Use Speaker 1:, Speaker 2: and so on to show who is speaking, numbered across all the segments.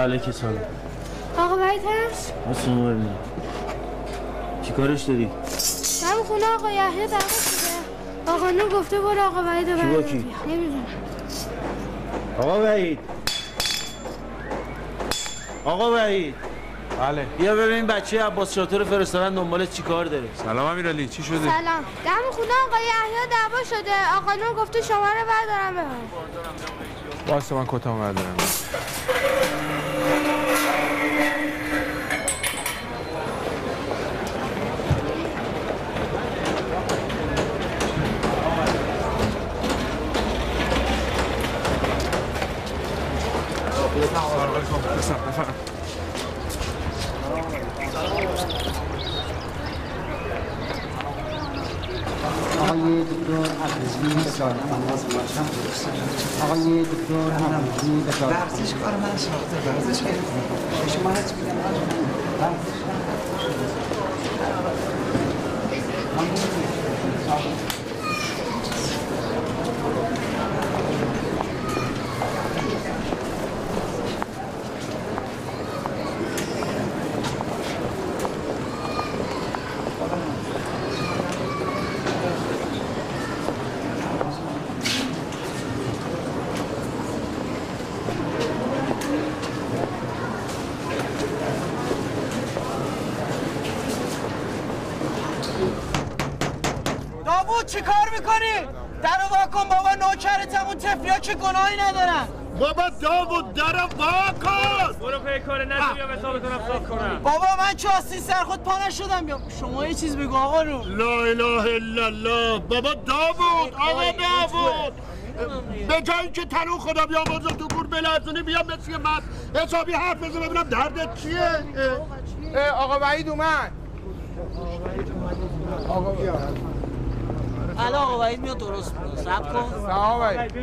Speaker 1: علیک سلام.
Speaker 2: آقا وحید هست؟
Speaker 1: اصلا ببینم چی کارش داری؟
Speaker 2: من خونه آقا یحیی دعوا شده. آقا نور گفته برو آقا وحید رو
Speaker 1: کی با کی؟
Speaker 2: نمیدونم.
Speaker 1: آقا وحید، آقا وحید.
Speaker 3: بله.
Speaker 1: بیا ببین بچه عباس شاطر فرستادن دنبالت چی کار داره.
Speaker 3: سلام امیرعلی، چی شده؟
Speaker 2: سلام. دم خونه آقا یحیی دعوا شده. آقا نور گفته شما رو بردارم ببرم.
Speaker 3: واسه من کتامو بردارم. بفرم.
Speaker 4: آقای دکتر عبدالعزیز بسیار آقای دکتر عبدالعزیز بسیار
Speaker 5: ورزش کار من ساخته ورزش خیلی خوبه شما هست میگم
Speaker 6: چی کار میکنی؟ درو واکن بابا، نوکرتم، اون تفلیا که گناهی ندارن.
Speaker 7: بابا داوود درو واکن.
Speaker 8: برو پیکاره نزو بیام حسابتونم صاف کنم.
Speaker 6: بابا من چه آستی سر خود پا نشدم. بیام شما یه چیز بگو آقا رو.
Speaker 7: لا اله الا الله. بابا داوود، آقا داوود، به جایی که تنو خدا بیامرزه تو گور بلرزونی بیام مثل من حسابی حرف بزن ببینم دردت چیه؟
Speaker 3: آقا وحید اومد. آقا
Speaker 6: الان آقا وحید میاد درست صبر کن.
Speaker 3: سلام وحید.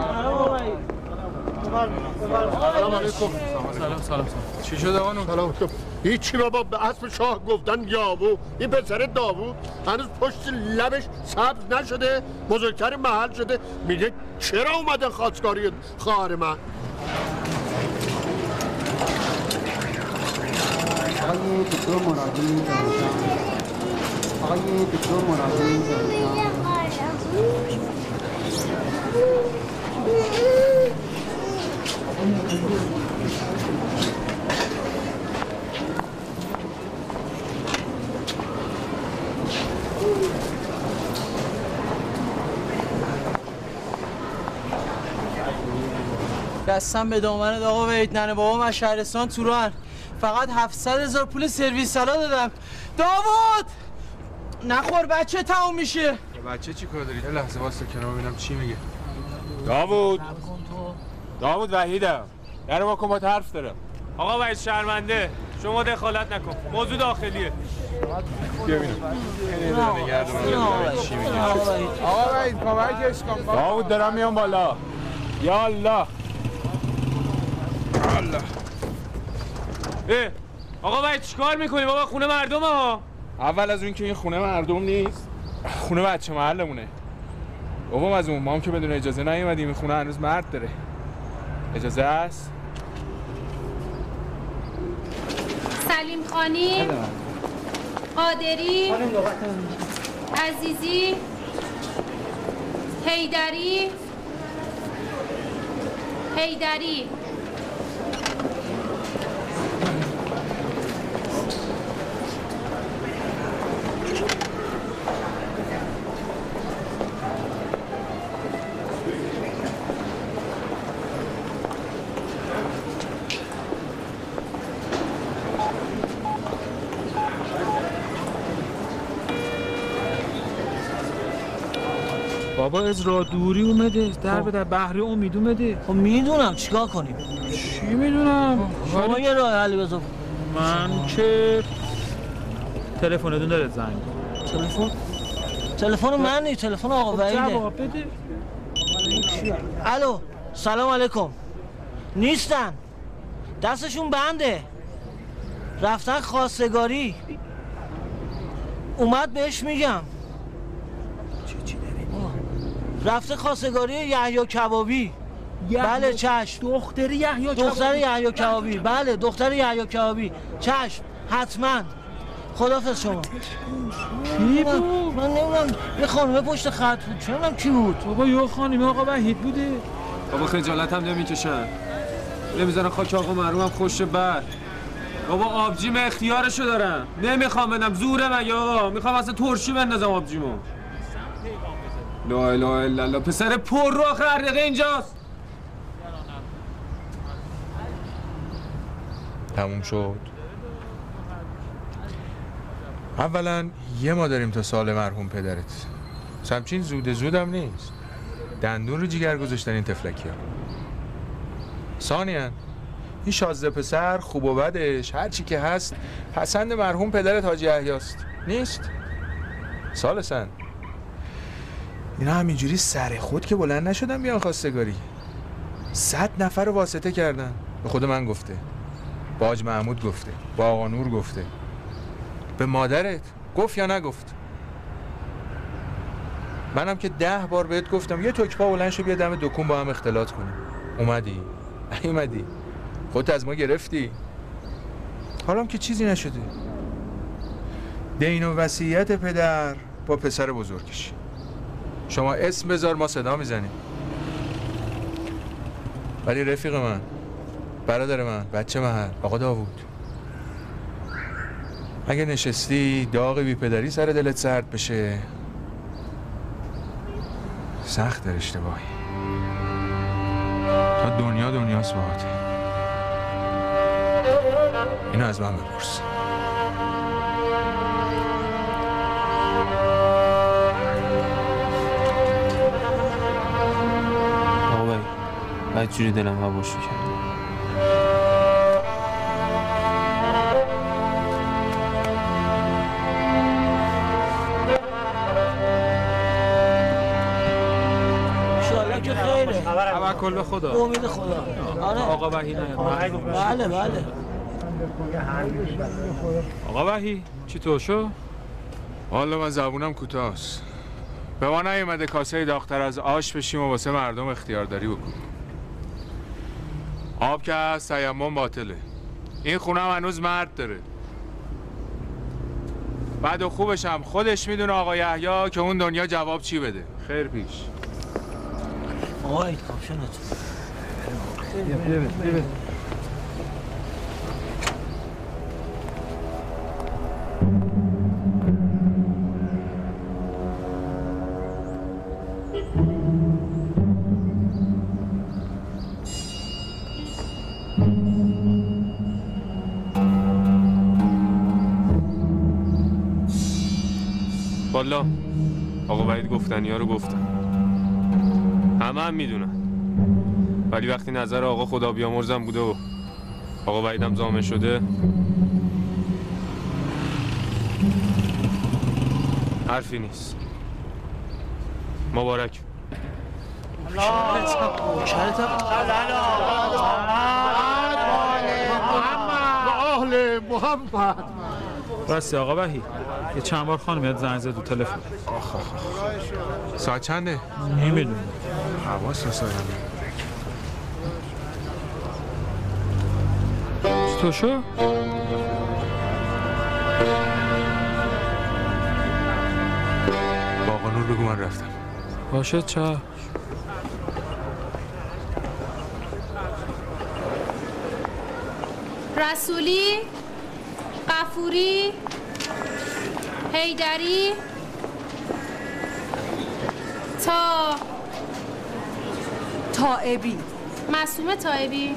Speaker 7: سلام علیکم.
Speaker 3: سلام. چی شد آقا نور؟
Speaker 7: سلام علیکم. هیچی بابا، به اسم شاه گفتن یابو. این پسر داوود هنوز پشت لبش سبز نشده، بزرگتر محل شده، میگه چرا اومدن خواستگاری خواهر من؟
Speaker 4: آقای دکتر مرادی دارستان آقای دکتر مرادی دارستان
Speaker 6: دستم به دامنت آقا وحید. ننه بابا من شهرستان توران، فقط 700,000 پول سرویس سالا دادم. داوود نخور بچه تموم میشه.
Speaker 3: بچه چی کار داری؟ یه لحظه واسه کنار ببینم چی میگه. داوود وحیدم. درو واکن با حرف دارم.
Speaker 8: آقا وحید شرمنده، شما دخالت نکن، موضوع داخلیه.
Speaker 3: بیا ببینم. چی میگه؟ آقا وحید کمکش کن. داوود دارم میام بالا. یا الله.
Speaker 8: آقا وحید چیکار میکنی بابا؟ خونه مردمه ها.
Speaker 3: اول از اون که این خونه مردم نیست، خونه بچه محلمونه. بابام از اون ما هم که بدون اجازه نیومدیم. این خونه هنوز مرد داره. اجازه هست؟
Speaker 2: سلیم خانی، قادری، عزیزی، حیدری.
Speaker 9: بابا از راه دوری اومده، در به در بحری امید اومده.
Speaker 6: خب میدونم چیکار کنیم.
Speaker 9: چی میدونم؟
Speaker 6: شما یه راه حلی بذار.
Speaker 9: من که تلفنتون داره زنگ.
Speaker 6: تلفن من نیست، تلفن آقا وحیده.
Speaker 9: جواب بده.
Speaker 6: الو سلام علیکم. نیستن، دستشون بنده، رفتن خواستگاری. اومد بهش میگم. رفته خواستگاری یحیی کبابی. بله چشم.
Speaker 9: دختر یحیی کبابی.
Speaker 6: دختر یحیی کبابی. بله دختر یحیی کبابی. چشم حتما. خداحافظ شما.
Speaker 9: کی بود؟
Speaker 6: من نمیدونم یه خانومه پشت خط بود. چه میدونم کی بود؟
Speaker 9: بابا یه خانومه آقا وحید بوده.
Speaker 8: بابا خجالت هم نمیکشن. نمیذارن خاک آقا مرحومم خوش بر. بابا آبجیم اختیارشو دارم. نمیخوام بدم زوره مگه آقا. میخوام اصلا ترشی بندازم آبجیمو. لا اله الا الله. پسر پر رو آخه هر دقیقه اینجاست.
Speaker 3: تموم شد. اولا یه ما داریم تا سال مرحوم پدرت. همچین زودم نیست. دندون رو جیگر گذاشتن این تفلکی ها. ثانیاً این شازده پسر خوب و بدش هر چی که هست پسند مرحوم پدرت حاجی یحیی‌ست. نیست؟ ثالثاً اینا همینجوری سر خود که بلند نشدن بیان خواستگاری. 100 نفر رو واسطه کردن. به خود من گفته، با حاج محمود گفته، با آقا نور گفته، به مادرت گفت یا نگفت؟ منم که 10 بار بهت گفتم یه تکپا بلند شو بیا دم دکون با هم اختلاط کنیم. اومدی خودت از ما گرفتی. حالا که چیزی نشده. دین و وصیت پدر با پسر بزرگش. شما اسم بذار ما صدا میزنیم. ولی رفیق من، برادر من، بچه محل، آقا داوود، اگه نشستی داغ بی پدری سر دلت سرد بشه سخت در اشتباهی. تا دنیاست باهاته. اینو از من بپرس.
Speaker 1: آقا بدجوری دلم هواشو کرد.
Speaker 9: توکل به خدا.
Speaker 6: امید خدا. آره.
Speaker 9: آقا وحی نه.
Speaker 6: بله.
Speaker 9: آقا وحی چی تو شو؟
Speaker 3: والا من زبونم کوتاست. به ما نیومده کاسه داغ‌تر از آش بشیم و واسه مردم اختیارداری بکنیم. آب که هست تیمم باطله. این خونه هم هنوز مرد داره. بعد و خوبش هم خودش میدونه آقا یحیی که اون دنیا جواب چی بده. خیر پیش.
Speaker 6: آقا این کاپشنت.
Speaker 9: بیا.
Speaker 8: والا آقا وحید گفتنی ها رو گفتن. همه هم میدونن. ولی وقتی نظر آقا خدا بیامرزم بوده و آقا وحیدم زامه شده حرفی نیست. مبارک.
Speaker 7: اهل محمد.
Speaker 9: راستی آقا وحی یه چند بار خانمیت زنگ زد تو تلفن.
Speaker 3: ساعت چنده؟
Speaker 9: نمیدونم.
Speaker 3: حواس رسانم.
Speaker 9: تو شو؟
Speaker 3: با آقا نور بگو من رفتم.
Speaker 9: باشه چه؟
Speaker 2: رسولی، غفوری، حیدری،
Speaker 10: تائبی.
Speaker 2: معصومه تائبی.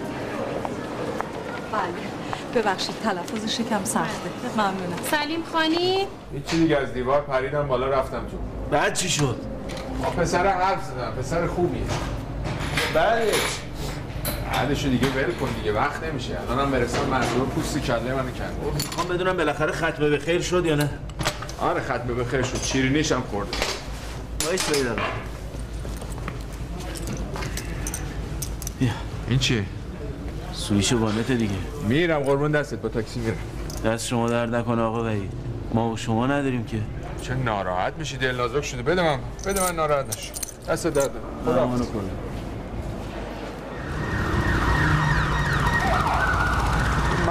Speaker 10: بله ببخشید تلفظش یکم سخته. ممنونم.
Speaker 2: سلیم خانی.
Speaker 3: هیچی دیگه از دیوار پریدم بالا رفتم تو.
Speaker 1: بعد چی شد؟
Speaker 3: پسر حرف زدم. پسر خوبیه. بعدشو دیگه ول کن دیگه وقت نمیشه. الانم برسم منظور پوست کله منو کرد.
Speaker 1: میخوام بدونم بالاخره ختمه به خیر شد یا نه؟
Speaker 3: آره ختمه به خیر شد. شیرینیش هم خورد.
Speaker 1: وایس ببینم. بیا.
Speaker 3: این چیه؟
Speaker 1: سویش وانت دیگه.
Speaker 3: میرم قربون دستت با تاکسی میرم.
Speaker 1: دست شما درد نکنه آقا وحید. ما و شما نداریم که.
Speaker 3: چه ناراحت میشی دل نازک شده. بده من ناراحت نشو. دست درد.
Speaker 1: خدا منو کنه.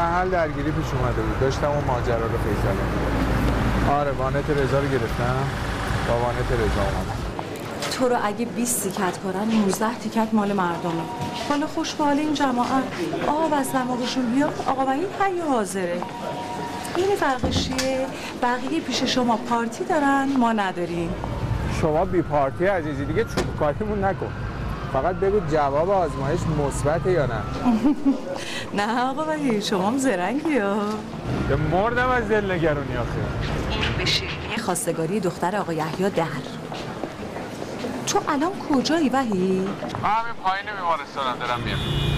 Speaker 3: محل درگیری پیش اومده بود، داشتم اون ماجرا رو فیصله می‌کردم. آره وانت رضا رو گرفتم، با وانت رضا اومدم.
Speaker 10: تو رو اگه 20 تیکت کنن 19 تیکت مال مردمه. حالا خوش به حال این جماعت. آقا از دماغشون بیاد، آقا وحید حی حاضره. این فرقش چیه؟ بقیه پیش شما پارتی دارن، ما نداریم.
Speaker 3: شما بی پارتی عزیزی دیگه چوب کاریمون نکن. فقط بگو جواب آزمایش مثبته یا نه.
Speaker 10: نه آقا وحید شما هم زرنگی ها.
Speaker 3: به مردم از دل نگرونی آخه.
Speaker 10: این بشه یه خواستگاری دختر آقا یحیی در. تو الان کجایی وحید؟
Speaker 3: همین پایین بیمارستانم دارم میام.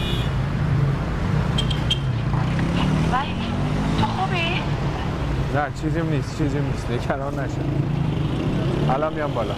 Speaker 10: وحید تو خوبی؟
Speaker 3: نه چیزیم نیست نگران نشو. الان میام بالا.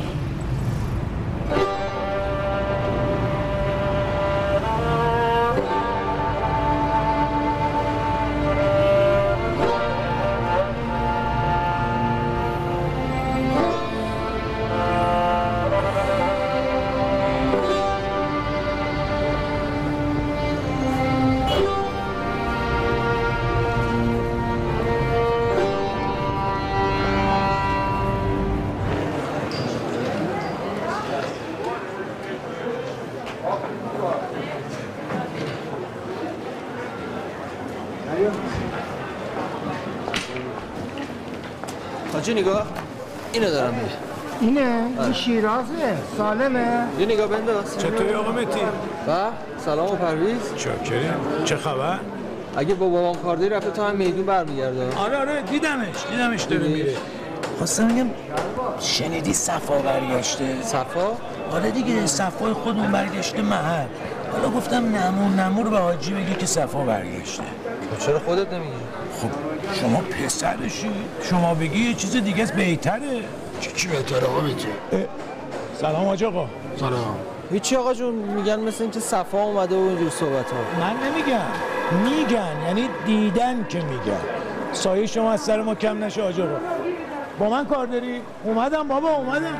Speaker 6: حاجی نگاه اینو دارم میگه.
Speaker 7: اینه؟ این شیرازه سالمه؟
Speaker 6: یه نگاه بنداز.
Speaker 11: چطوری آقا متی؟
Speaker 6: سلام و پرویز.
Speaker 11: چاکریم. چه خبر؟
Speaker 6: اگه با بابام کار داری رفته تا هم میدون برمیگرده.
Speaker 11: آره دیدمش داره میره. خواستم بگم شنیدی صفا برگشته؟
Speaker 6: صفا؟
Speaker 11: آره دیگه صفای خودمون برگشته محل. حالا گفتم نمور به حاجی بگی که صفا برگشته.
Speaker 6: چرا خودت نمیگی؟
Speaker 11: خب شما پسرشی، شما بگی یه چیز دیگه است بهتره.
Speaker 7: چی بهتره آقا میتی؟
Speaker 11: سلام حاج آقا.
Speaker 7: سلام.
Speaker 6: هیچی آقا جون، میگن مثل اینکه صفا اومده و اینجور صحبت ها.
Speaker 11: من میگن یعنی دیدن که میگن. سایه شما از سر ما کم نشه حاج آقا. با من کار داری؟ اومدم بابا اومدم.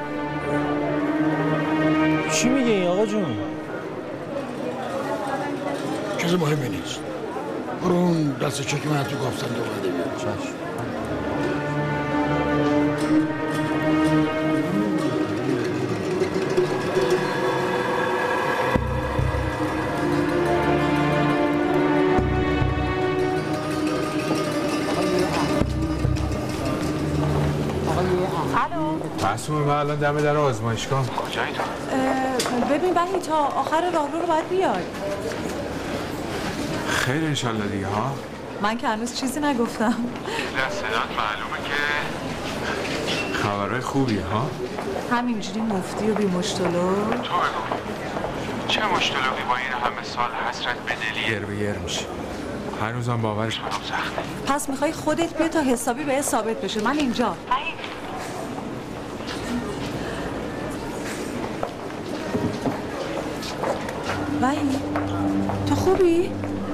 Speaker 6: چی میگه این آقا جون؟
Speaker 7: چیز مهمی نیست. برو اون دست چک من تو گافتن دوباره بیاد.
Speaker 6: چشم.
Speaker 3: معصومه من الان دم در آزمایشگاه.
Speaker 10: کجایی تو؟ ببین وحید تا آخر راهرو رو باید بیای.
Speaker 3: خیر انشالله دیگه ها.
Speaker 10: من که هنوز چیزی نگفتم.
Speaker 3: در صدات معلومه که خبرهای خوبیه ها.
Speaker 10: همینجوری مفتی و بی مشتلو.
Speaker 3: تو بگو چه مشتلقی با این همه سال حسرت به دلی گر به گر میشه. هنوزم باورش برام سخته.
Speaker 10: پس میخوای خودت بیا تا حسابی به ثابت بشه. من اینجا. وحید تو خوبی؟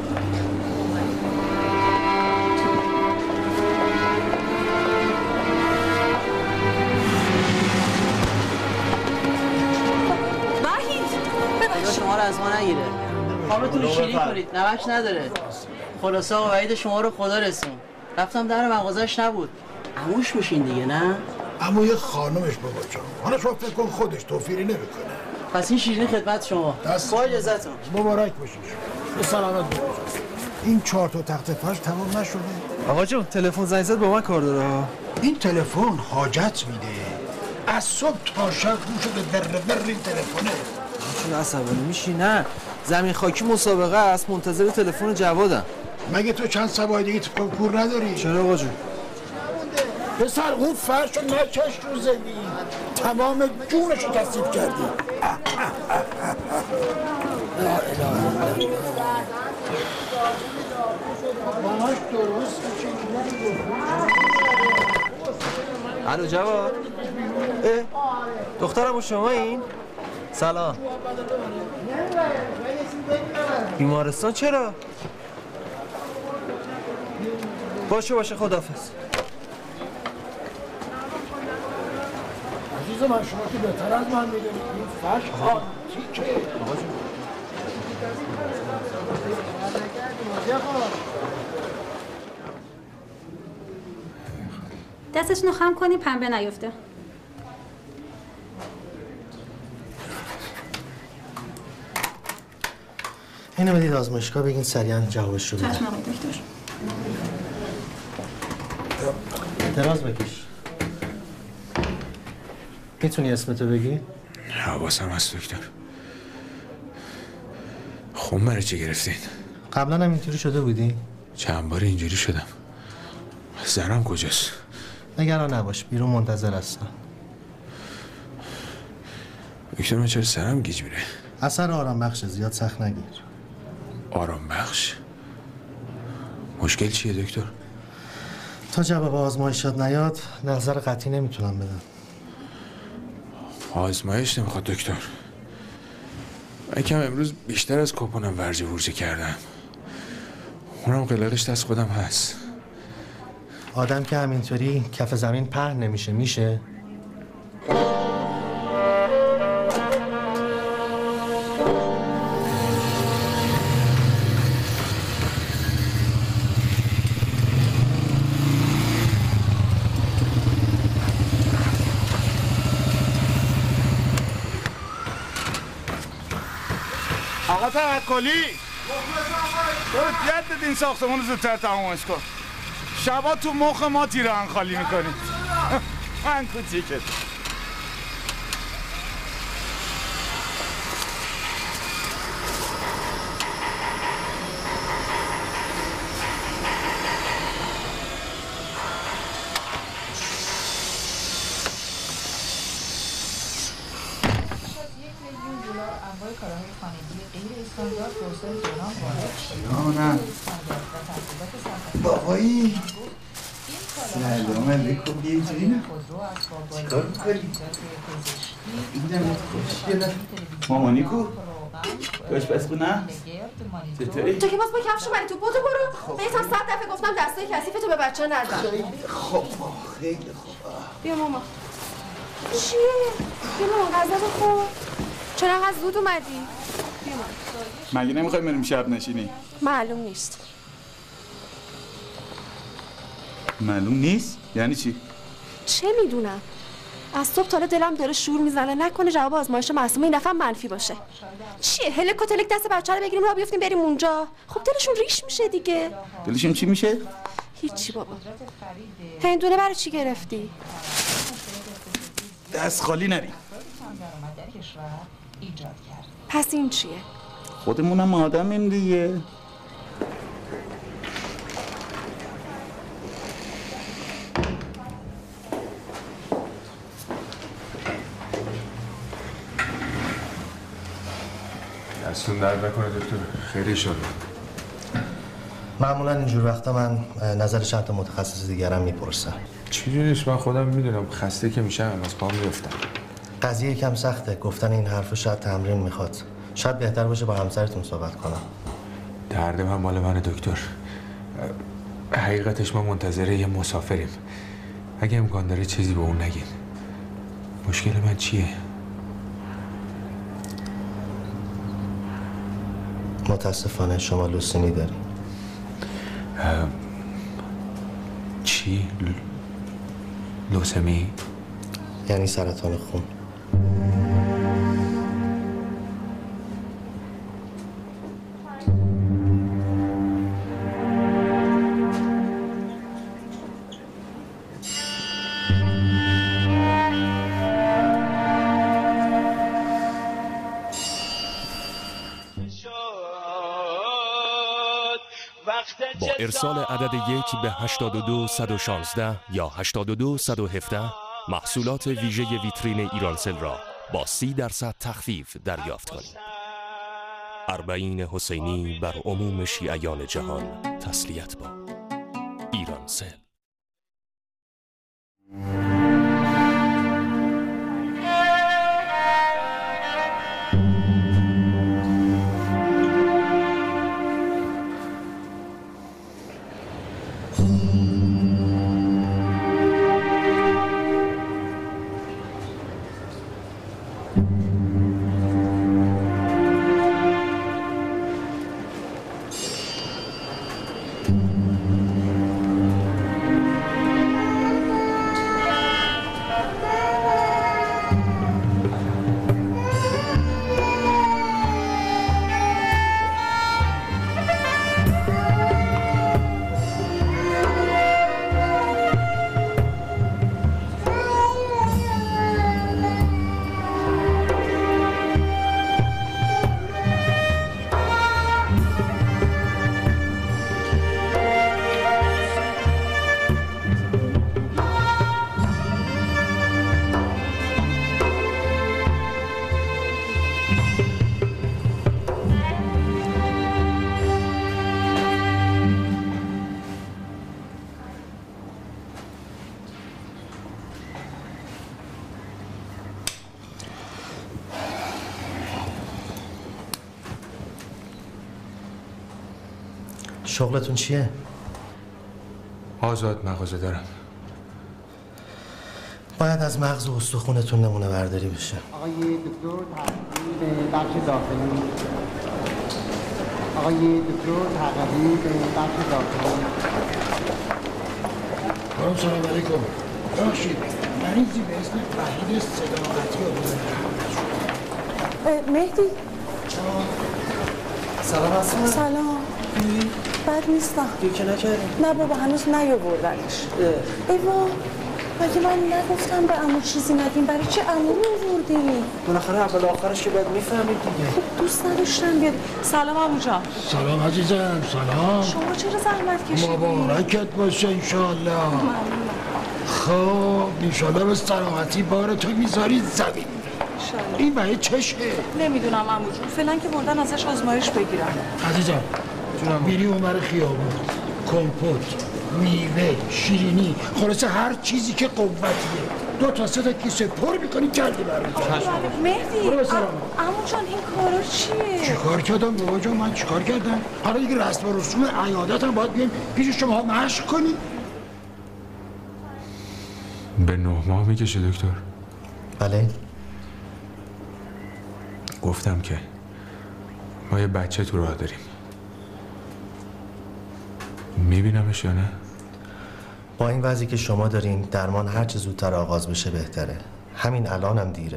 Speaker 6: شما رو از ما نگیره. خوابتون رو شیرین کنید، نمک نداره. خلاصه آقا وحید شما رو خدا رسون. رفتم در مغازش نبود. عموش میشین دیگه نه؟
Speaker 7: عموی خانمش بابا جان. حالا شما فکر کن خودش توفیری نمیکنه.
Speaker 6: پس این شیرین خدمت شما. با اجازهتون.
Speaker 7: مبارک باشید. به سلامت باشید. این 4 تا تخت فرش تمام نشده.
Speaker 6: آقا جون تلفن زنگ زد با من کار داره.
Speaker 7: این تلفن حاجت میده. از صبح تا شب رو شده در این تلفنه.
Speaker 6: چون عصبانی میشی؟ نه زمین خاکی مسابقه است، منتظر تلفن جوادم.
Speaker 7: مگه تو چند سوای دیگه تو کنکور نداری؟
Speaker 6: چرا آقا جون؟
Speaker 7: پسر اون فرش رو نکش رو زمین، تمام جونش رو کثیف کردی. لا اله الا الله. ماهاش درست
Speaker 6: الو جواد. دخترم و شما این؟ سلام. بیمارستان چرا؟ باشه خداحافظ.
Speaker 7: عزیز من شما که بهتر از من میدونید این فرش آنتیکه. آقا جون.
Speaker 6: 1
Speaker 12: دستتون رو خم کنین پنبه نیفته.
Speaker 13: اینو بدید آزمایشگاه بگین سریعا جوابش رو بدن.
Speaker 12: چشم آقای دکتر.
Speaker 13: دراز بکش. میتونی اسمتو بگی؟
Speaker 3: حواسم هست دکتر. خون برای چی گرفتین؟
Speaker 13: قبلا هم اینطوری شده بودی؟
Speaker 3: چند بار اینجوری شدم. زنم کجاست؟
Speaker 13: نگران نباش، بیرون منتظر هستم.
Speaker 3: دکتر من چرا سرم گیج میره؟
Speaker 13: اثر آرام بخشه، زیاد سخت نگیر.
Speaker 3: آرام بخش؟ مشکل چیه دکتر؟
Speaker 13: تا جواب آزمایشات نیاد نظر قطعی نمیتونم بدم.
Speaker 3: آزمایش نمیخواد دکتر. من کم امروز بیشتر از کپونم ورجه ورجه کردم. اونم قلقش دست خودم هست.
Speaker 13: آدم که همینطوری کف زمین پهن نمیشه میشه؟
Speaker 14: آقا توکلی برو یاد این ساختمون رو زودتر تمامش کن. شبا تو مخ ما تیران خالی میکنی. من کوچیکت
Speaker 5: نه بابایی سلام علیکم. بیا اینجوری نه چیکار میکنی؟ اینم خوشگله. مامانی کو؟ کاش پس خونه؟ چطوری؟
Speaker 15: تو که باز با کفشو بری تو بودو برو. بهت هم 100 دفعه گفتم دستای کثیفتو به بچه نزن.
Speaker 5: خیلی خوب خیلی خوب.
Speaker 15: بیا ماما. چیه؟ بیا ماما غذا بخور. چرا انقدر زود اومدی؟ بیا ماما.
Speaker 14: مگه نمیخوای بریم شب نشینی؟
Speaker 15: معلوم نیست.
Speaker 14: معلوم نیست؟ یعنی چی؟
Speaker 15: چه میدونم؟ از صبح تا حالا دلم داره شور میزنه نکنه جواب آزمایش معصومه این دفعه منفی باشه. چیه؟ هلک و تلک دست بچه رو بگیریم راه بیفتیم بریم اونجا. خب دلشون ریش میشه دیگه.
Speaker 14: دلشون چی میشه؟
Speaker 15: هیچی بابا. هندونه برای چی گرفتی؟
Speaker 14: دست خالی نری.
Speaker 15: پس این چیه؟
Speaker 14: خودمونم آدمیم دیگه.
Speaker 3: دستون درد نکنه دکتر. خیلی شد.
Speaker 13: معمولا اینجور وقتا من نظر چند تا متخصص دیگرم میپرسم.
Speaker 3: چیزی نیست، من خودم میدونم خسته که میشم از پام میافتم.
Speaker 13: قضیه یکم سخته. گفتن این حرفو شاید تمرین میخواد. شاید بهتر باشه با همسرتون صحبت کنم.
Speaker 3: درد من مال منه دکتر. حقیقتش ما منتظره یه مسافریم. اگه امکان داره چیزی به اون نگین. مشکل من چیه؟
Speaker 13: متاسفانه شما لوسیمی داری.
Speaker 3: چی؟ لوسمی؟
Speaker 13: یعنی سرطان خون.
Speaker 16: با ارسال عدد 1 به 82116 یا 82117 محصولات ویژه ویترین ایرانسل را با 30% تخفیف دریافت کنید. اربعین حسینی بر عموم شیعیان جهان تسلیت با ایرانسل.
Speaker 13: شغلتون چیه؟
Speaker 3: آزاد مغازه دارم.
Speaker 13: باید از مغز و استخونتون نمونه برداری بشه.
Speaker 4: آقای دکتر تحقیقی به بخش داخلی. آقای دکتر تحقیقی به بخش داخلی.
Speaker 17: سلام علیکم. باشید مریضی به اسم وحید صداقتی رو
Speaker 10: مهدی
Speaker 6: سلام اسما.
Speaker 10: سلام. بد نیستم.
Speaker 6: دیر که نکردیم؟
Speaker 10: نه بابا هنوز نیاوردنش. ایوا مگه من نگفتم به عمو چیزی ندیم؟ برای چه عمو رو آوردی؟
Speaker 6: بالاخره اول آخرش که باید میفهمید دیگه.
Speaker 10: دوست نداشتم بیاد. سلام عمو جان.
Speaker 17: سلام عزیزم. سلام.
Speaker 10: شما چرا زحمت کشیدی؟
Speaker 17: مبارکت باشه انشالله. خب انشالله به سلامتی بارتو میذاری زمین. این برای چشه؟
Speaker 10: نمیدونم عمو جون. فعلا که بردن ازش آزمایش بگیرم.
Speaker 17: عزیزم میری اونور خیابون کمپوت میوه شیرینی خلاصه هر چیزی که قوتیه 2 تا 3 تا کیسه پر میکنی جلدی برمی‌داری.
Speaker 10: مهدی
Speaker 17: برو به سلامت.
Speaker 10: عمو جان این کارا چیه؟
Speaker 17: چیکار کردم بابا جان؟ من چیکار کردم؟ حالا دیگه رسم و رسوم عیادت هم باید بیایم پیش شما مشق کنی.
Speaker 3: به 9 ماه میکشه دکتر.
Speaker 13: بله.
Speaker 3: گفتم که ما یه بچه تو راه داریم. میبینمش یا نه؟
Speaker 13: با این وضعی که شما دارین درمان هر چه زودتر آغاز بشه بهتره. همین الانم دیره.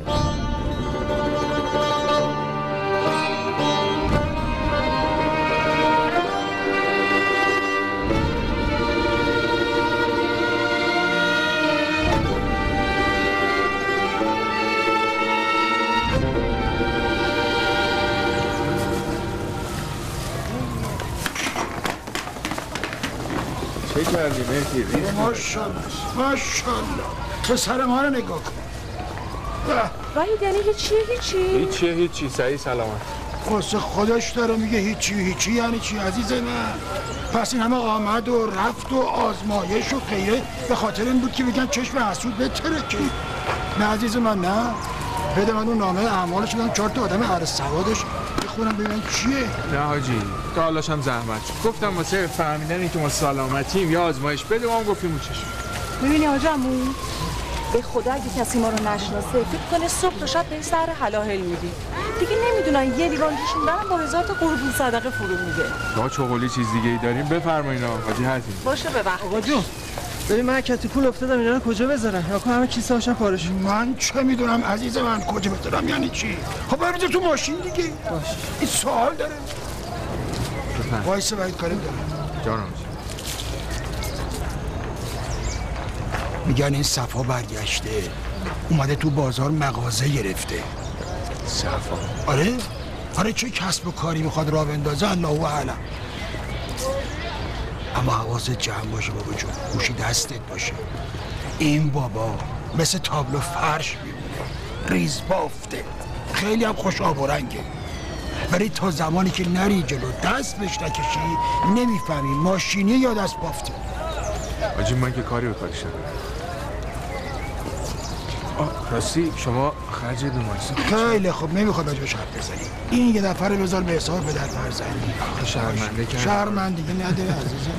Speaker 3: چه کردی مهدی؟
Speaker 17: ماشاءالله ماشاءالله پسر ما رو نگاه کن.
Speaker 10: وحید یعنی
Speaker 3: هیچی سعی سلامت.
Speaker 17: واسه خودش داره میگه هیچی یعنی چی عزیز من؟ پس این همه آمد و رفت و آزمایش و غیره به خاطر این بود که بگن چشم حسود بترکه. نه عزیز من نه. بده من اون نامه اعمالش بدم 4 تا آدم اهل سوادش بخونم ببینم چیه.
Speaker 3: نه حاجی تا حالاش هم زحمت. گفتم واسه فهمیدن اینکه ما سلامتیم یا آزمایش بده و هم گفتیم اون چشم.
Speaker 10: ببینی آقا عمو به خدا اگه کسی ما رو نشناسه فکر کنه صبح تا شب به سر حلاهل میدی. دیگه نمیدونن یه لیوان جوشون دارن با 1000 تا قربون صدقه فرو میده.
Speaker 3: ما چغلی چیز دیگه ای داریم بفرمایید حاجی هستیم.
Speaker 10: باشه ببخشید.
Speaker 6: آقا جون ببین من کتی پول افتادم اینا رو کجا بذارم؟ یا کنم همه کیسه هاشم پاره شد.
Speaker 17: من چه میدونم عزیز من کجا بذارم یعنی چی؟ خب بریز تو ماشین دیگه. باش. این سوال داره. وایسه باید کاریم داره.
Speaker 3: جانم.
Speaker 17: میگن این صفا برگشته اومده تو بازار مغازه گرفته.
Speaker 3: صفا؟
Speaker 17: آره چه کسب و کاری میخواد راه بندازه الله اعلم. اما حواست جمع باشه بابا جون، گوشی دستت باشه. این بابا مثل تابلو فرش میمونه، ریز بافته، خیلی هم خوش آب و رنگه. ولی تا زمانی که نری جلو دست بهش نکشی نمیفهمی ماشینی یا دست بافته.
Speaker 3: آجی من که کاری به کارش ندارم. راستی شما خرج بیمارستان
Speaker 17: خیلی خوب نمیخواد راجبش حرف بزنی. این یه دفعه رو بذار به حساب پدر فرزندی.
Speaker 3: شرمنده کرد.
Speaker 17: شرمندگی نداره عزیزم.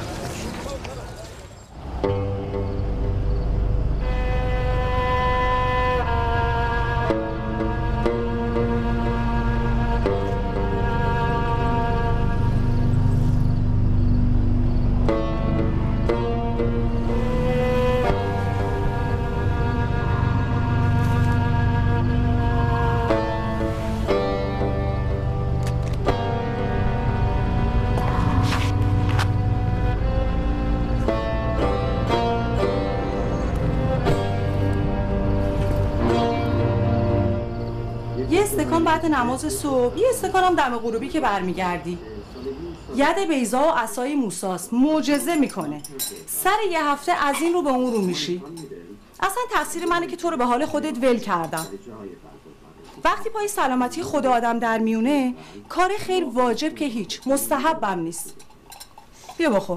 Speaker 10: بعد نماز صبح یه استکانم دم غروبی که برمیگردی. ید بیضا و عصای موساست، معجزه میکنه. سر یه هفته از این رو به اون رو میشی. اصلا تقصیر منه که تو رو به حال خودت ول کردم. وقتی پای سلامتی خود آدم در میونه کار خیر واجب که هیچ، مستحبم نیست. بیا بخور.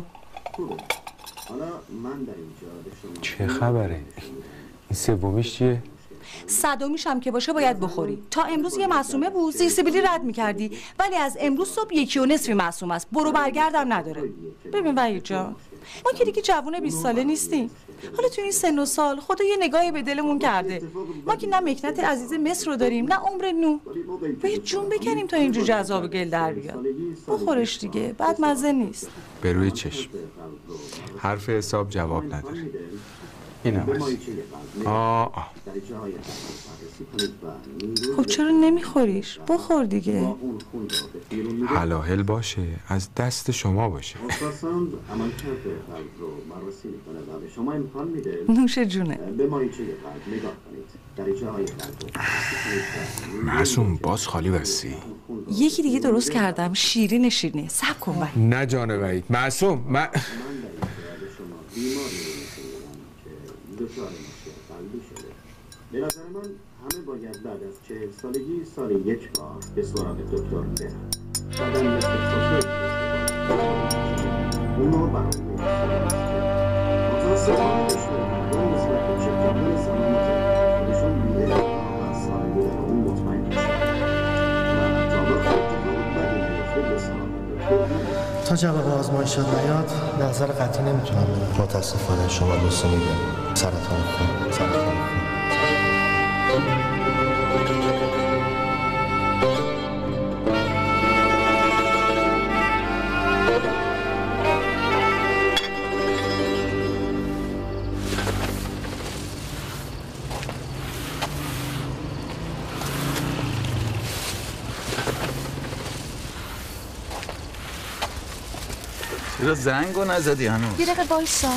Speaker 3: چه خبره؟ این سومیش چیه؟
Speaker 10: صدومیش هم که باشه باید بخوری. تا امروز یه معصومه بود زیر سیبیلی رد میکردی، ولی از امروز صبح 1.5 معصوم است. برو برگردم نداره. ببین وحید جان، ما که دیگه جوون 20 ساله نیستیم. حالا تو این سن و سال خدا یه نگاهی به دلمون کرده. ما که نه مکنت عزیز مصر رو داریم نه عمر نو. باید جون بکنیم تا اینجور جذاب گل در بیاد. بخورش دیگه، بعد مزه نیست.
Speaker 3: به روی چشم. حرف حساب جواب نداره. این هم هست.
Speaker 10: خب چرا نمیخوریش؟ بخور دیگه.
Speaker 3: حلاحل باشه، از دست شما باشه.
Speaker 10: نوش جونه.
Speaker 3: معصوم باز خالی بستی.
Speaker 10: یکی دیگه درست کردم، شیرین شیرینه. صبر کن وحید.
Speaker 3: نه جان وحید. معصوم
Speaker 18: به نظر من همه باید بعد از 40 سالگی سال یک بار به سراغ دکتر برن. بعدم مثل خوشش اونو برای متاسفانه مردم نسبت به شرکت‌های سلامت خودشون میره از سال بودن اون مطمئن میشن و تا به خود بدی میفته به سراغ دکتر.
Speaker 13: تا جواب آزمایشات نیاد نظر قطعی نمیتونم بدم. متاسفانه شما دوستو میگه سرطان خون.
Speaker 19: چرا زنگو نزدی هنوز؟
Speaker 15: یه دقیقه وایسا.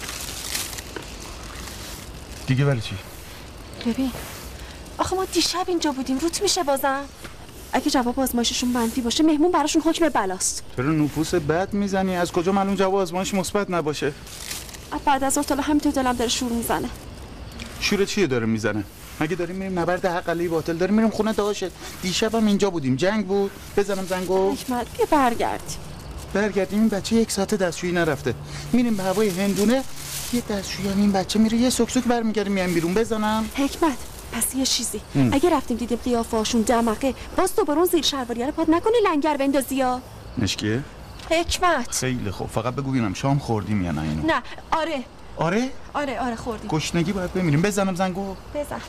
Speaker 19: دیگه ولی چی؟
Speaker 15: ببین آخه ما دیشب اینجا بودیم، روت میشه بازم؟ اگه جواب آزمایششون منفی باشه مهمون براشون حکم بلاست.
Speaker 19: چرا نفوس بد میزنی؟ از کجا معلوم جواب آزمایش مثبت نباشه؟
Speaker 15: بعد از اون تا همینطور دلم داره شور میزنه.
Speaker 19: شور چیه داره میزنه؟ مگه داریم میریم نبرد حق علیه باطل؟ داریم میریم خونه داشت. دیشبم اینجا بودیم، جنگ بود. بزنم زنگو؟
Speaker 15: حکمت بیا
Speaker 19: برگردیم. این بچه 1 ساعت دستشویی نرفته. میریم به هوای هندونه، یه دستشویی هم این بچه میره یه سکسوک برمیگردیم میام بیرون. بزنم؟
Speaker 15: حکمت پس یه چیزی اگه رفتیم دیدیم قیافه‌هاشون دمقه، باز دوباره اون زیر شلواریه رو پات نکنی لنگر بندازی یا
Speaker 19: نشکیه؟
Speaker 15: حکمت
Speaker 19: خیلی خوب، فقط بگو ببینم شام خوردیم یا نه اینو؟
Speaker 15: نه. آره خوردیم.
Speaker 19: گشنگی باید بمیریم. بزنم زنگو؟
Speaker 15: بزن.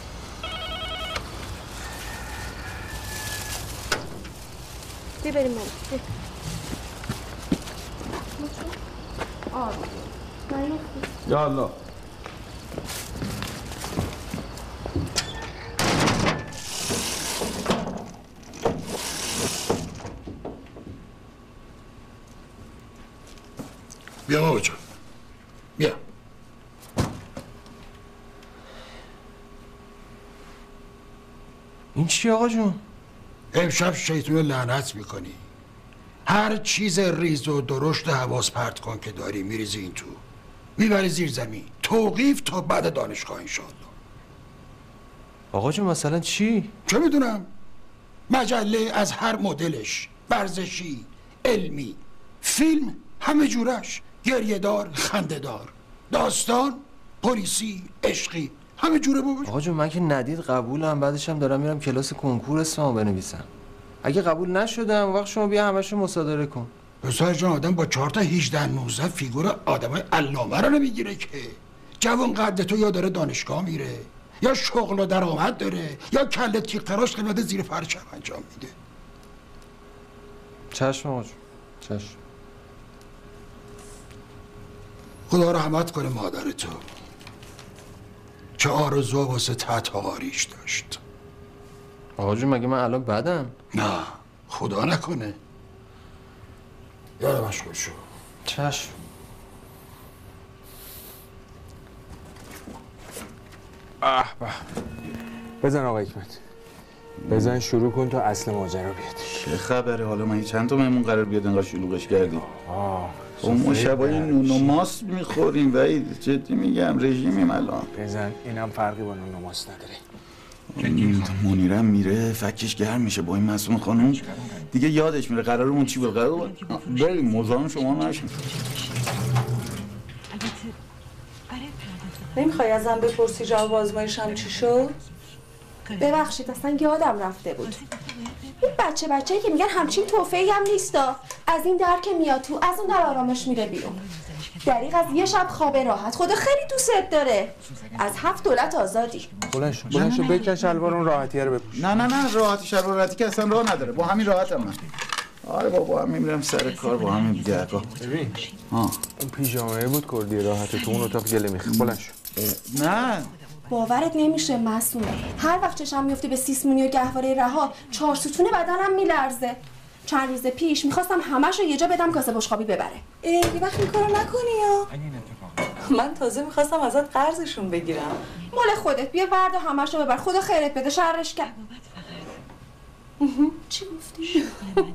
Speaker 15: بریم من.
Speaker 19: یا الله.
Speaker 17: بیا بابا جان، بیا.
Speaker 6: این چی آقا جون؟
Speaker 17: امشب شیطون لعنت میکنی. هر چیز ریز و درشت حواس پرت کن که داری میریزی این تو، میبری زیر زمین. توقیف تا بعد دانشگاه انشاءالله.
Speaker 6: آقا جون مثلا چی؟
Speaker 17: چه میدونم، مجله از هر مدلش، ورزشی، علمی، فیلم، همه جورش، گریه دار، خنده دار، داستان، پلیسی، عشقی، همه جوره بابا.
Speaker 6: آقا جون من که ندید قبولم، بعدش هم دارم میرم کلاس کنکور اسممو بنویسم. اگه قبول نشدم وقت شما بیا همشو مصادره کن.
Speaker 17: پسر جان آدم با 4 تا 18 19 فیگور آدمای علامه رو نمیگیره که. جوان قد تو یا داره دانشگاه میره، یا شغل و درآمد داره، یا کله تیغ تراش قیمت زیر پرچم انجام میده.
Speaker 6: چشم آقا جون، چشم.
Speaker 17: خدا رحمت کنه مادر تو، چه آرزو واسه تطهاریش داشت.
Speaker 6: آقا جون مگه من الان بدم؟
Speaker 17: نه خدا نکنه. یاد مشغول شو.
Speaker 6: چشم.
Speaker 3: به بزن آقا حکمت، بزن شروع کن تا اصل ماجرا بیاد.
Speaker 19: چه خبره حالا؟ من چند تا مهمون قرار بیاد انقدر شلوغش کردیم؟ ما شبای نون و ماست میخوریم وحید، جدی میگم رژیمیم الان.
Speaker 3: بزن، اینم فرقی با نون و ماست نداره.
Speaker 19: منیرم میره فکش گرم میشه با این معصوم خانم، دیگه یادش میره قرارمون چی بود. قرار بریم مزاحم شما نشیم.
Speaker 10: نمیخوای ازم بپرسی جواب آزمایشم چی شد؟
Speaker 15: ببخشید اصلا یادم رفته بود. این بچه‌ای که میگن همچین توفه‌ای هم نیستا. از این در که میاد تو، از اون در آرامش میره بیرون. دریغ از یه شب خواب راحت. خدا خیلی دوستت داره. از 7 دولت آزادی.
Speaker 3: بلند شو بکش شلوار اون راحتیه رو بپوش.
Speaker 19: نه راحتی شلوار راحتی که اصلا راه نداره. با همین راحتم من. آره بابا هم میرم سر کار با همین بیدرگاه.
Speaker 3: ببین اون پیژامه بود کردی راحته تو اون اتاق گله میخه. بلند شو.
Speaker 19: نه
Speaker 15: باورت نمیشه معصومه. هر وقت چشم میفته به سیسمونی و گهواره رها 4 ستون بدنم میلرزه. چند روز پیش میخواستم همه‌شو یه جا بدم کاسه بشقابی ببره.
Speaker 10: یه وقت این کارو نکنی یا من تازه میخواستم ازت قرضشون بگیرم.
Speaker 15: مال خودت بیا برد و همه‌شو ببر. خدا خیرت بده. شرش کرد. چی گفتی؟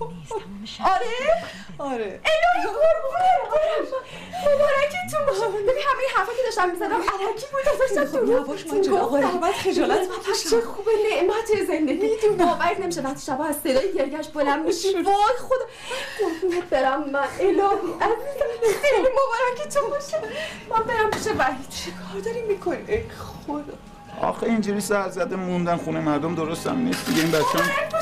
Speaker 15: آره الهی قربونت برم. مبارکتون باشه. ببین همه حرفا که داشتم میزدم الکی بود. داشتم تو
Speaker 10: نباش ماجرا قربونت خجالت بکشم.
Speaker 15: چه خوبه نعمت زندگی. باورت نمیشه وقتی شبا از صدای گرگش بلند میشی. وای خدا قربونت برم من الهی عزیزم. خیلی مبارکتون باشه. من برم پیش وحید.
Speaker 10: چی کار داری میکنی؟ ای خدا.
Speaker 19: آخه اینجوری سرزده موندن خونه مردم درست هم نیست دیگه. این بچه‌ها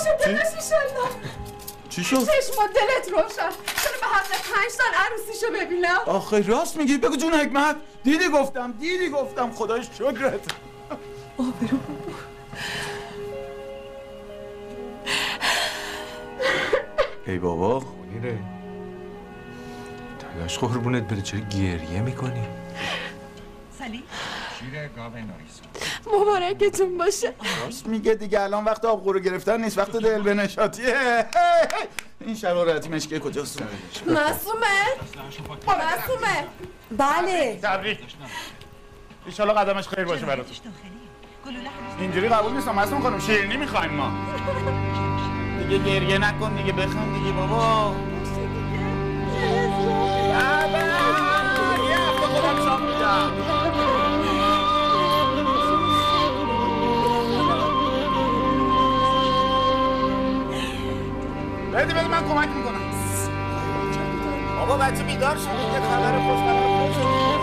Speaker 19: چی شد؟
Speaker 15: چشم دلت روشن. چرا به حق 5 سال عروسیشو ببینم؟
Speaker 19: آخه راست میگی. بگو جون حکمت. دیدی گفتم خدای شکرت.
Speaker 10: آبرو
Speaker 19: ای بابا
Speaker 3: خونیره تلاش قربونت بره. چرا گریه میکنی؟
Speaker 10: سلی
Speaker 3: شیر گاوه نایس.
Speaker 15: مبارکتون باشه.
Speaker 19: راست میگه دیگه. الان وقت آبغورو گرفتن نیست. وقت دل بنشاتیه. این شرارتی مشکه کجاست؟
Speaker 15: معصومه
Speaker 10: بله
Speaker 14: تبریک. ایشالا قدمش خیر باشه براتون. اینجوری قبول نیستم معصوم خانم. شیرینی میخوایم ما. دیگه گریه نکن دیگه. بخند دیگه بابا. یه هفته خودم شام میدم. بده من کمک میکنم. بابا بچه بیدار شد. یه خبر خوش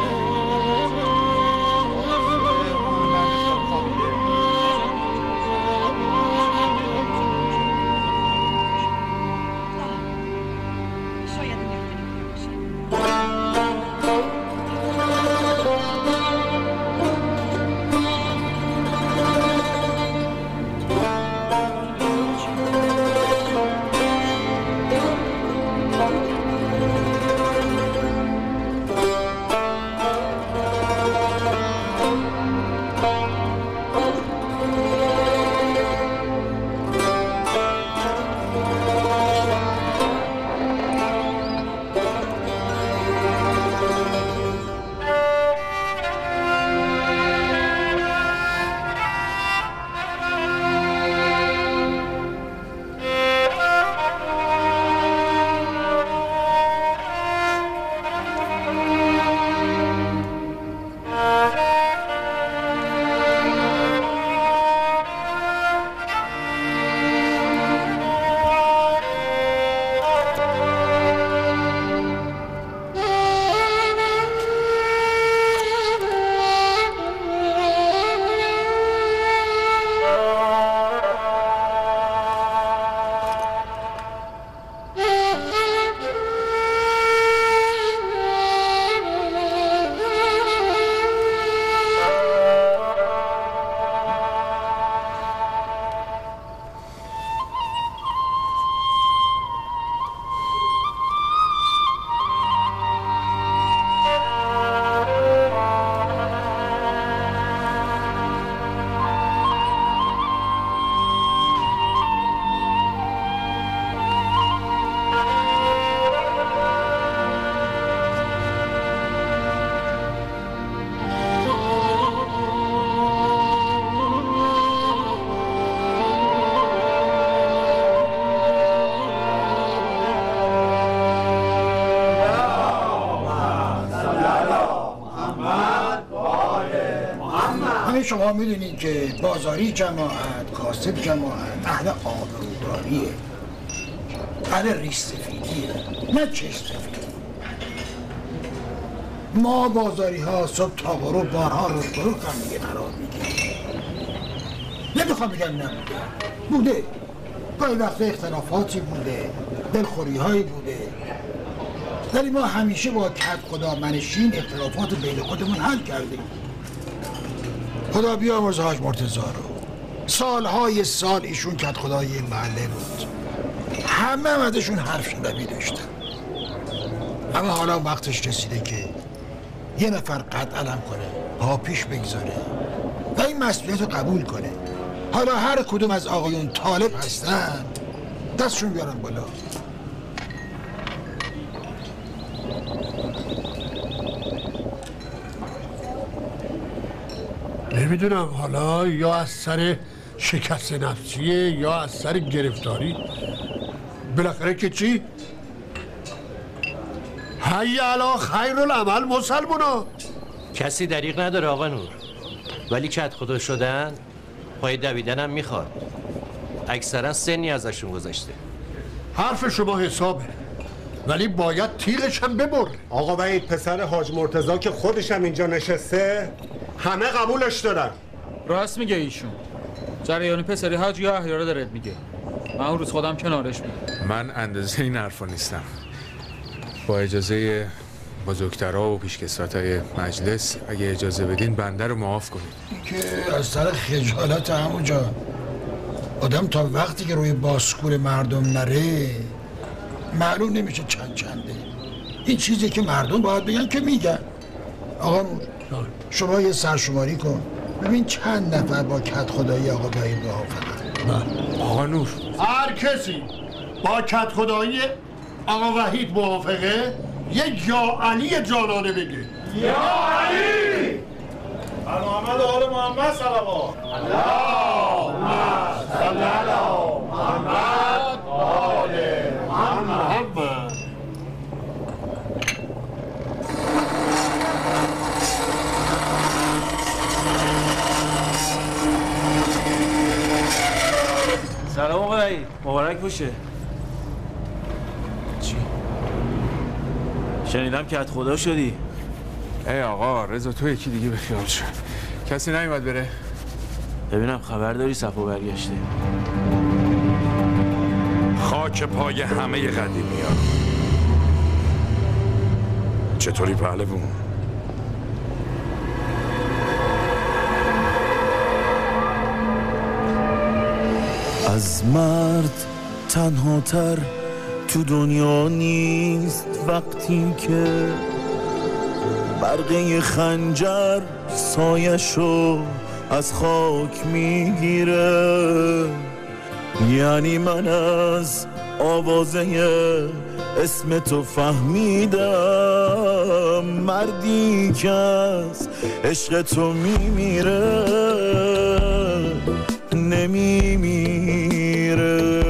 Speaker 17: شما میدونید که بازاری جماعت، کاسب جماعت اهل آبروداریه، اهل ریش سفیدیه، نه چشم سفید. ما بازاری ها صبح تا غروب بارها رو هم دیگه قرار میدیم. نمیخوام بگم نبوده، بوده. گاهی وقتا اختلافاتی بوده، دلخوری هایی بوده، ولی ما همیشه با کد خدا منشین اختلافات بین خودمون حل کردیم. خدا بیامرز حاج مرتضی رو. سالهای سال ایشون کد خدای این محله بود. همه ازشون حرف شنوی داشتن. اما حالا وقتش رسیده که یه نفر قد علم کنه، پا پیش بگذاره و این مسئولیت رو قبول کنه. حالا هر کدوم از آقایون طالب هستن دستشون بیارن بالا.
Speaker 7: نمیدونم حالا یا از سر شکست نفسیه یا از سر گرفتاری. بالاخره که چی؟ حی علی خیر العمل مسلمونا.
Speaker 20: کسی دریغ نداره آقا نور، ولی کت خدا شدن پای دویدن هم میخواد. اکثرا سنی ازشون گذشته.
Speaker 7: حرف شما حسابه، ولی باید تیغش هم ببره.
Speaker 21: آقا وحید پسر حاج مرتضی که خودش هم اینجا نشسته همه قبولش دارن.
Speaker 9: راست میگه ایشون. جریانی پسری حاج یا احیارا دارد میگه. من اون روز خودم کنارش بودم.
Speaker 3: من اندازه این حرفا نیستم. با اجازه بزرگترها و پیشکسوتای مجلس اگه اجازه بدین بنده رو معاف کنید.
Speaker 17: که از سر خجالت همونجا آدم تا وقتی که روی باسکور مردم نره معلوم نمیشه چنده. این چیزی که مردم باید بگن که میگن. آقا نور شما یه سرشماری کن ببین چند نفر با کد خدایی آقا وحید موافقن.
Speaker 3: آقا نور
Speaker 7: هر کسی با کد خدایی آقا وحید موافقه یک یا علی جانانه بگه.
Speaker 21: یا علی محمد آل محمد صلوات. اللهم صل علی محمد آل محمد.
Speaker 1: سلام آقا وحید، مبارک باشه.
Speaker 3: چی؟
Speaker 1: شنیدم که خدا شدی.
Speaker 3: ای آقا رضا تو یکی دیگه بخیال شد. کسی نمیاد بره؟
Speaker 1: ببینم خبر داری صفا برگشته؟
Speaker 22: خاک پای همه قدیمی ها. چطوری پهلوون؟
Speaker 23: از مرد تنها تر تو دنیا نیست وقتی که برقه خنجر سایشو از خاک میگیره. یعنی من از آوازه اسم تو فهمیدم مردی که از عشق تو میمیره نمیمیره.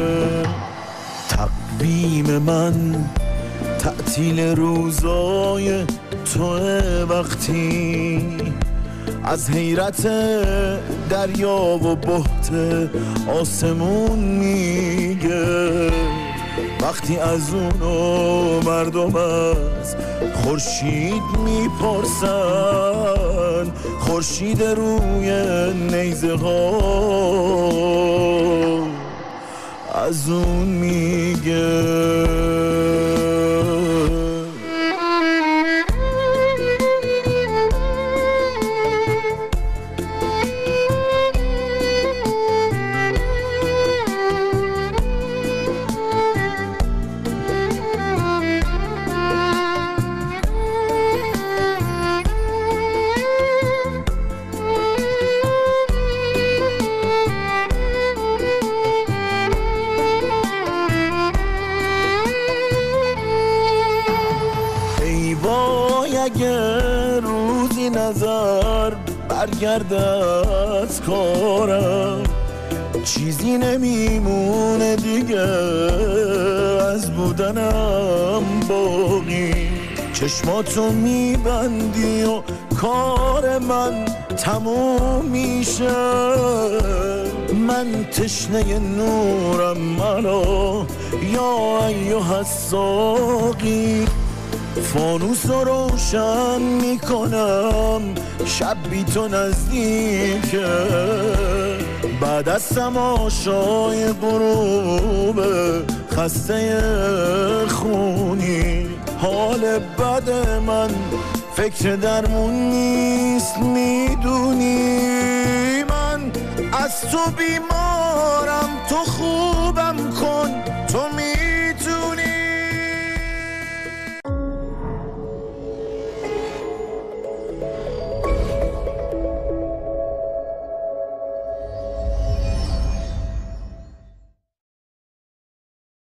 Speaker 23: تقویم من تعطیل روزای تو وقتی از حیرت دریا و بحت آسمون میگه. وقتی از اونو مردم از خورشید میپرسن خورشید روی نیزه ها از اون میگه. اگه روزی نظر برگرده از کارم چیزی نمیمونه دیگه از بودنم باقی. چشماتو میبندی و کار من تموم میشه. من تشنه نورم منو یا ایها الساقی فانوس رو روشن میکنم شب بی تو نزدیکه بعد از تماشای غروب خسته خونی حال بد من فکر درمون نیست میدونی من از تو بیمارم تو خوبم کن تو